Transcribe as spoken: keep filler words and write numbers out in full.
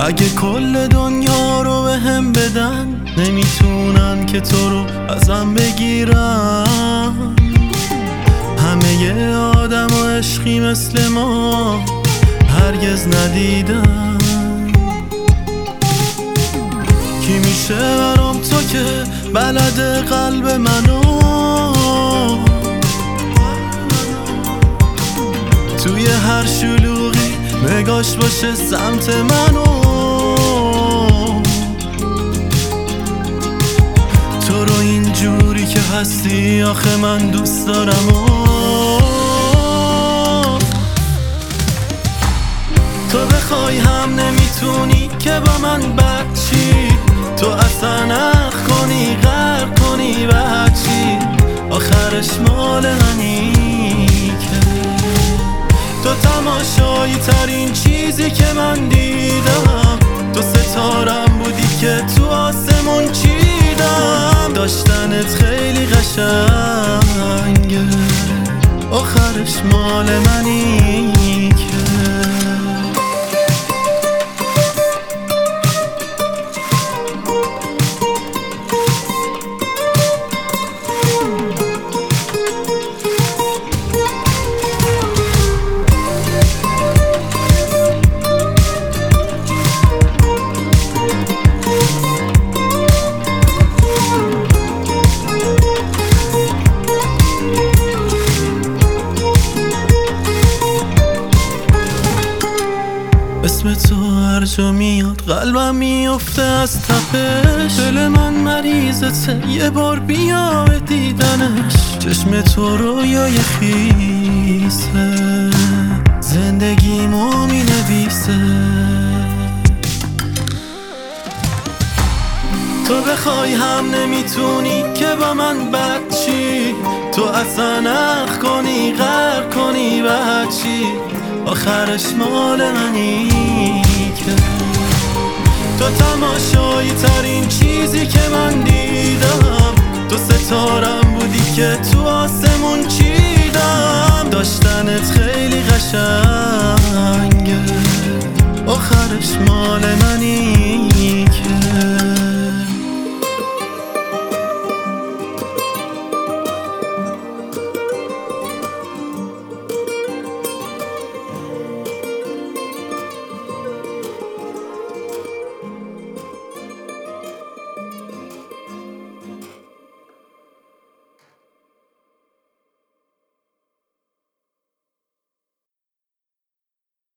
اگه کل دنیا رو به هم بدن نمیتونن که تو رو ازم بگیرن. همه ی آدم و عشقی مثل ما هرگز ندیدن. کی میشه برام تو که بلد قلب منو، توی هر شلوغی نگاش باشه سمت منو. تو رو اینجوری که هستی آخه من دوست دارم و تو بخوای هم نمیتونی که با من بد چی، تو اصلا اخ کنی غرق کنی و چی آخرش مال منی که تو تماشایی ترین چیزی که من دیدم. تو ستارم بودی که تو آسمون چیدم. داشتنت خیلی قشنگه آخرش مال منی که اسم تو هر جا میاد قلبم میفته از تپش. دل من مریضته یه بار بیا به دیدنش. چشم تو رویای خیسه زندگیمو مینویسه. تو بخوای هم نمیتونی که با من بد چی، تو اصلا اخ کنی غرق کنی و چی آخرش مال منی که تو تماشایی ترین چیزی که من دیدم. تو ستارم بودی که تو آسمون چی